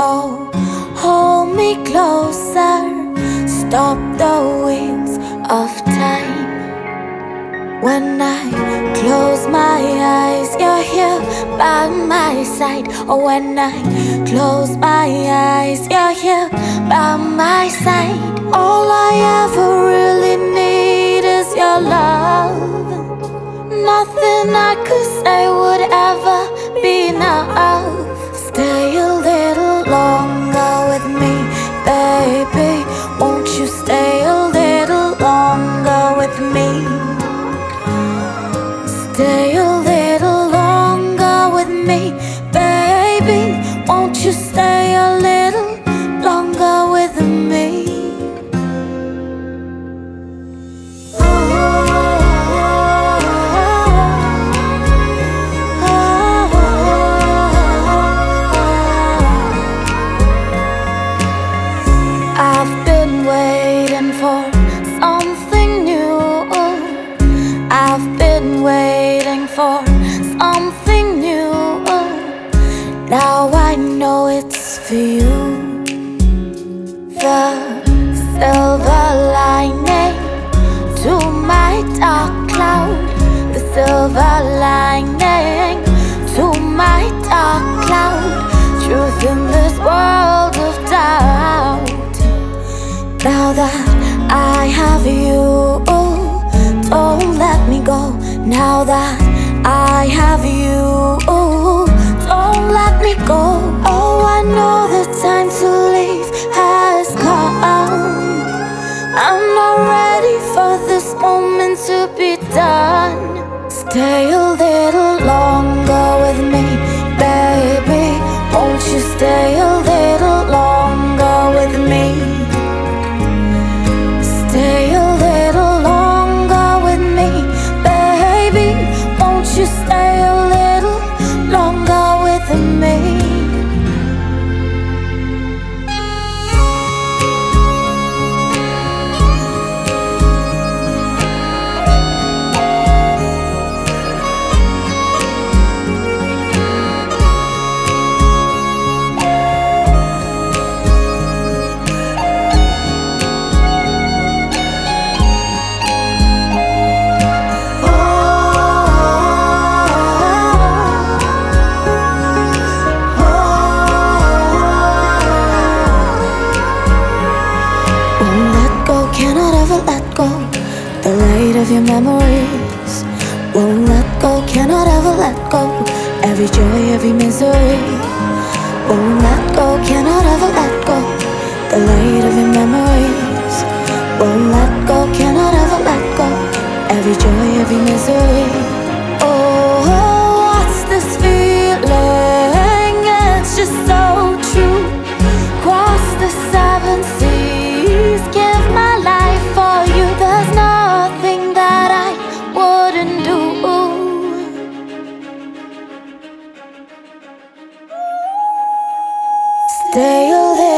Oh, hold me closer, stop the wheels of time. When I close my eyes, you're here by my side. Oh, when I close my eyes, you're here by my side. All I ever really need is your love. Nothing I could say would ever be enough. Stay a little longer with me, baby. Won't you stay a little longer with me? Stay a little longer with me, baby. Won't you stay a little longer with me? I've been waiting for something new. I've been waiting for something new. Now I know it's for you. The silver lining to my dark cloud. The silver lining to my dark cloud. Truth in this world of doubt. Now that I have you, don't let me go. Now that I have you, don't let me go. Oh, I know the time to leave has come. I'm not ready for this moment to be done. Stay a little longer with me, baby. Won't you stay a little longer with me? Stay a little longer with me, baby. Won't you stay a little longer with me? Cannot ever let go. The light of your memories won't let go. Cannot ever let go. Every joy, every misery won't let go. Cannot ever let go. The light of your memories won't let go. Cannot ever let go. Every joy, every misery. Oh, what's this feeling? It's just so true. Cross the seven seas, give my life for you. There's nothing that I wouldn't do. Stay a little